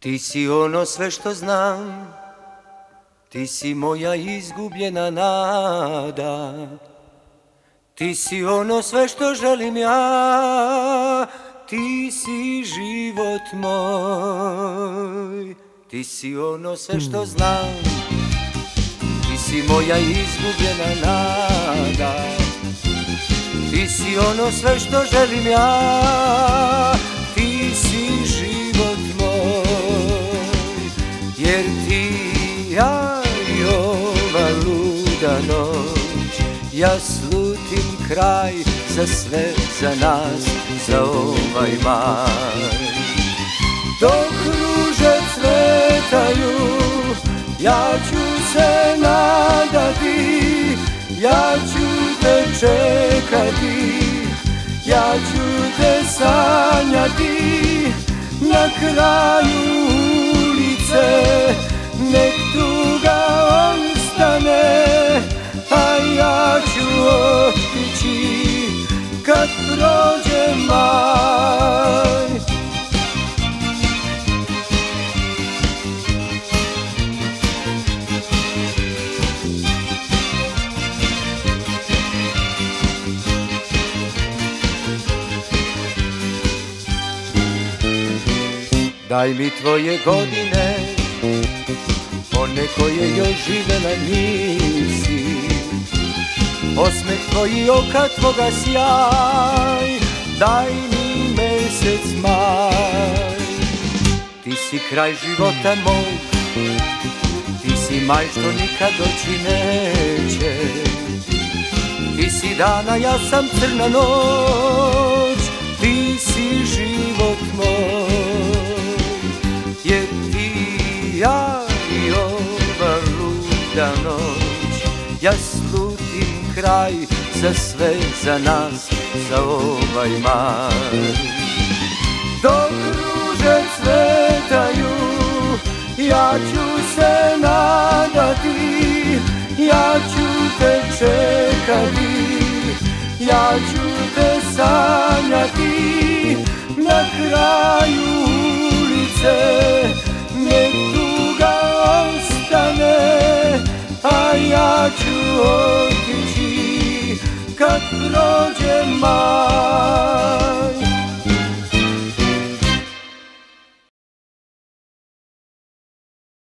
Ti si ono sve što znam, ti si moja izgubljena nada. Ti si ono sve što želim ja, ti si život moj. Ti si ono sve što znam, ti si moja izgubljena nada. Ti si ono sve što želim ja, ti si život moj. Jer ti, ja i ova luda noć, ja slutim kraj za sve, za nas, za ovaj maj. Dok ruže cvetaju, ja ću se nadati, ja ću te čekati, ja ću te sanjati. Na kraju ulice nek tuga ostane, a ja ću otići kad prođe maj. Daj mi tvoje godine, one koje još živela nisi. Osmeh tvoji, oka tvoga sjaj, daj mi mesec maj. Ti si kraj života mog, ti si maj što nikad doći neće. Ti si dana, ja sam crna noć, ti si život moj. Jer ti, ja i ova luda noć, ja slutim kraj za sve, za nas, za ovaj maj. Dok ruže cvetaju, ja ću se nadati, ja ću te čekati, ja ću te sanjati. Na kraju ulice nek tuga ostane, a ja ću otići kad prođe maj.